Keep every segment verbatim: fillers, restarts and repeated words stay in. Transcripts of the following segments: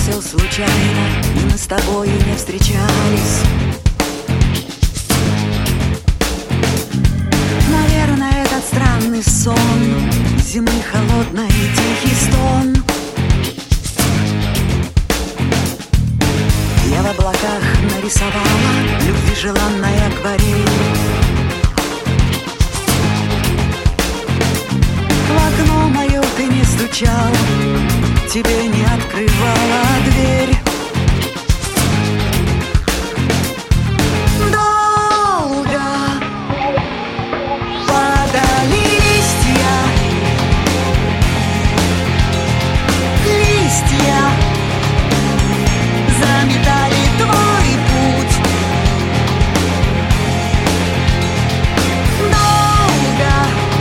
все случайно, и мы с тобою не встречались. Наверное, этот странный сон, зимы холодный тихий стон. Я в облаках нарисовала любви желанной акварель. В окно мое ты не стучал, тебе не открывала дверь. Долго падали листья, листья заметали твой путь. Долго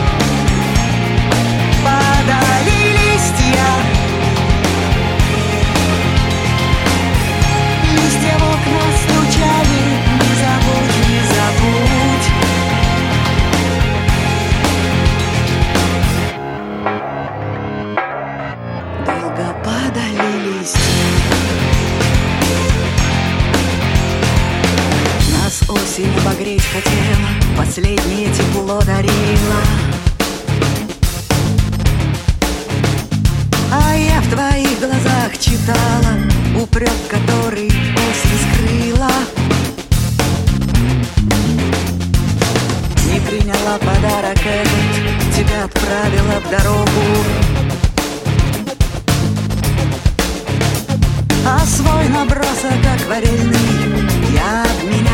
падали листья, листья в окна стучали. Не забудь, не забудь. Долго падали листья. Нас осень обогреть хотела, последнее тепло дарила. А я в твоих глазах читала упрек, который осень скрыла. Не приняла подарок этот, тебя отправила в дорогу. А свой набросок акварельный я обменяла